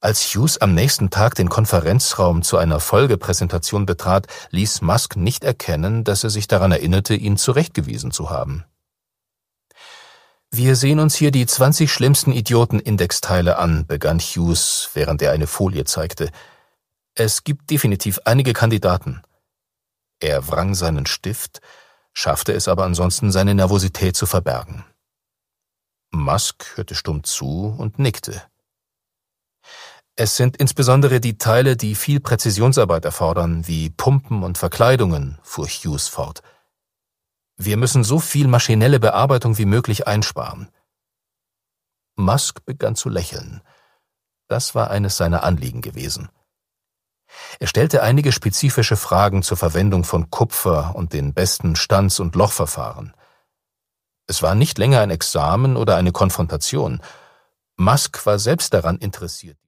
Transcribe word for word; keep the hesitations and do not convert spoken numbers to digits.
Als Hughes am nächsten Tag den Konferenzraum zu einer Folgepräsentation betrat, ließ Musk nicht erkennen, dass er sich daran erinnerte, ihn zurechtgewiesen zu haben. »Wir sehen uns hier die zwanzig schlimmsten Idioten-Indexteile an«, begann Hughes, während er eine Folie zeigte. »Es gibt definitiv einige Kandidaten.« Er wrang seinen Stift, schaffte es aber ansonsten, seine Nervosität zu verbergen. Musk hörte stumm zu und nickte. »Es sind insbesondere die Teile, die viel Präzisionsarbeit erfordern, wie Pumpen und Verkleidungen«, fuhr Hughes fort. »Wir müssen so viel maschinelle Bearbeitung wie möglich einsparen.« Musk begann zu lächeln. Das war eines seiner Anliegen gewesen. Er stellte einige spezifische Fragen zur Verwendung von Kupfer und den besten Stanz- und Lochverfahren. Es war nicht länger ein Examen oder eine Konfrontation. Musk war selbst daran interessiert.